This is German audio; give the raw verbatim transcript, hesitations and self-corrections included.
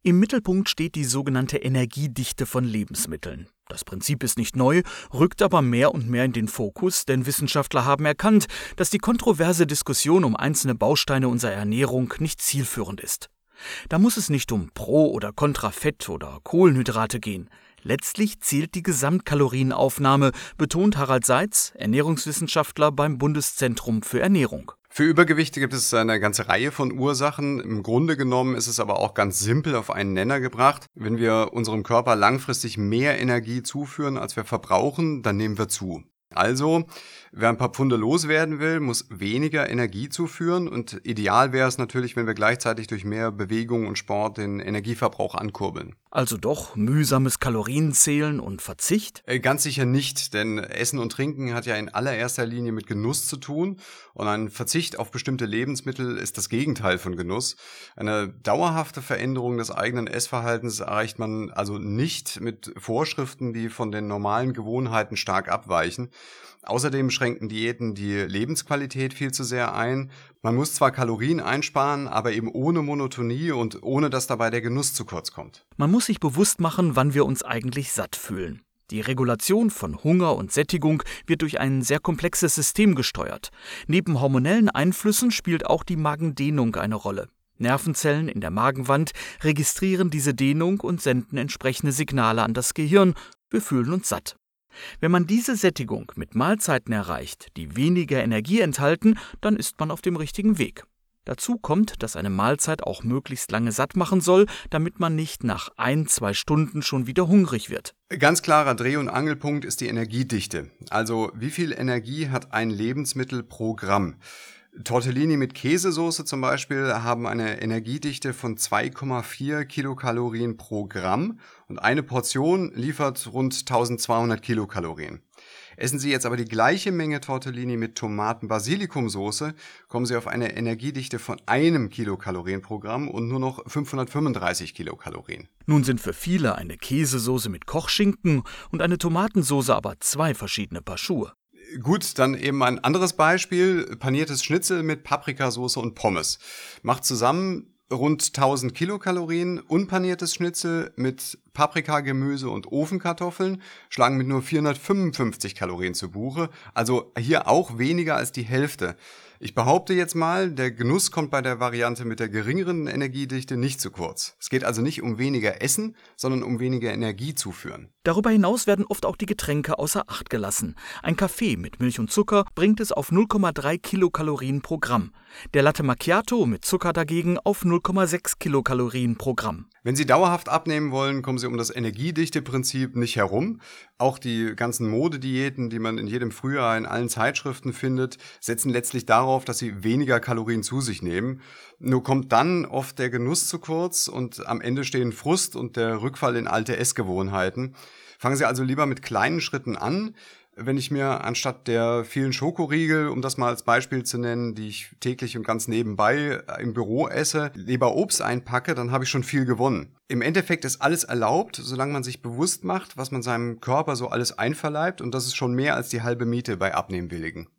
Im Mittelpunkt steht die sogenannte Energiedichte von Lebensmitteln. Das Prinzip ist nicht neu, rückt aber mehr und mehr in den Fokus, denn Wissenschaftler haben erkannt, dass die kontroverse Diskussion um einzelne Bausteine unserer Ernährung nicht zielführend ist. Da muss es nicht um Pro- oder Kontrafett oder Kohlenhydrate gehen. Letztlich zählt die Gesamtkalorienaufnahme, betont Harald Seitz, Ernährungswissenschaftler beim Bundeszentrum für Ernährung. Für Übergewichte gibt es eine ganze Reihe von Ursachen. Im Grunde genommen ist es aber auch ganz simpel auf einen Nenner gebracht. Wenn wir unserem Körper langfristig mehr Energie zuführen, als wir verbrauchen, dann nehmen wir zu. Also, wer ein paar Pfunde loswerden will, muss weniger Energie zuführen und ideal wäre es natürlich, wenn wir gleichzeitig durch mehr Bewegung und Sport den Energieverbrauch ankurbeln. Also doch mühsames Kalorienzählen und Verzicht? Äh, Ganz sicher nicht, denn Essen und Trinken hat ja in allererster Linie mit Genuss zu tun und ein Verzicht auf bestimmte Lebensmittel ist das Gegenteil von Genuss. Eine dauerhafte Veränderung des eigenen Essverhaltens erreicht man also nicht mit Vorschriften, die von den normalen Gewohnheiten stark abweichen. Außerdem schränken Diäten die Lebensqualität viel zu sehr ein. Man muss zwar Kalorien einsparen, aber eben ohne Monotonie und ohne, dass dabei der Genuss zu kurz kommt. Man muss sich bewusst machen, wann wir uns eigentlich satt fühlen. Die Regulation von Hunger und Sättigung wird durch ein sehr komplexes System gesteuert. Neben hormonellen Einflüssen spielt auch die Magendehnung eine Rolle. Nervenzellen in der Magenwand registrieren diese Dehnung und senden entsprechende Signale an das Gehirn. Wir fühlen uns satt. Wenn man diese Sättigung mit Mahlzeiten erreicht, die weniger Energie enthalten, dann ist man auf dem richtigen Weg. Dazu kommt, dass eine Mahlzeit auch möglichst lange satt machen soll, damit man nicht nach ein, zwei Stunden schon wieder hungrig wird. Ganz klarer Dreh- und Angelpunkt ist die Energiedichte. Also wie viel Energie hat ein Lebensmittel pro Gramm? Tortellini mit Käsesoße zum Beispiel haben eine Energiedichte von zwei Komma vier Kilokalorien pro Gramm und eine Portion liefert rund eintausendzweihundert Kilokalorien. Essen Sie jetzt aber die gleiche Menge Tortellini mit Tomaten-Basilikumsoße, kommen Sie auf eine Energiedichte von einem Kilokalorien pro Gramm und nur noch fünfhundertfünfunddreißig Kilokalorien. Nun sind für viele eine Käsesoße mit Kochschinken und eine Tomatensoße aber zwei verschiedene Paar Schuhe. Gut, dann eben ein anderes Beispiel, paniertes Schnitzel mit Paprikasauce und Pommes. Macht zusammen rund tausend Kilokalorien, unpaniertes Schnitzel mit Paprikagemüse und Ofenkartoffeln schlagen mit nur vierhundertfünfundfünfzig Kalorien zu Buche, also hier auch weniger als die Hälfte. Ich behaupte jetzt mal, der Genuss kommt bei der Variante mit der geringeren Energiedichte nicht zu kurz. Es geht also nicht um weniger Essen, sondern um weniger Energie zuführen. Darüber hinaus werden oft auch die Getränke außer Acht gelassen. Ein Kaffee mit Milch und Zucker bringt es auf null Komma drei Kilokalorien pro Gramm. Der Latte Macchiato mit Zucker dagegen auf null Komma sechs Kilokalorien pro Gramm. Wenn Sie dauerhaft abnehmen wollen, kommen Sie um das Energiedichte-Prinzip nicht herum. Auch die ganzen Modediäten, die man in jedem Frühjahr in allen Zeitschriften findet, setzen letztlich darauf, dass Sie weniger Kalorien zu sich nehmen. Nur kommt dann oft der Genuss zu kurz und am Ende stehen Frust und der Rückfall in alte Essgewohnheiten. Fangen Sie also lieber mit kleinen Schritten an. Wenn ich mir anstatt der vielen Schokoriegel, um das mal als Beispiel zu nennen, die ich täglich und ganz nebenbei im Büro esse, lieber Obst einpacke, dann habe ich schon viel gewonnen. Im Endeffekt ist alles erlaubt, solange man sich bewusst macht, was man seinem Körper so alles einverleibt und das ist schon mehr als die halbe Miete bei Abnehmwilligen.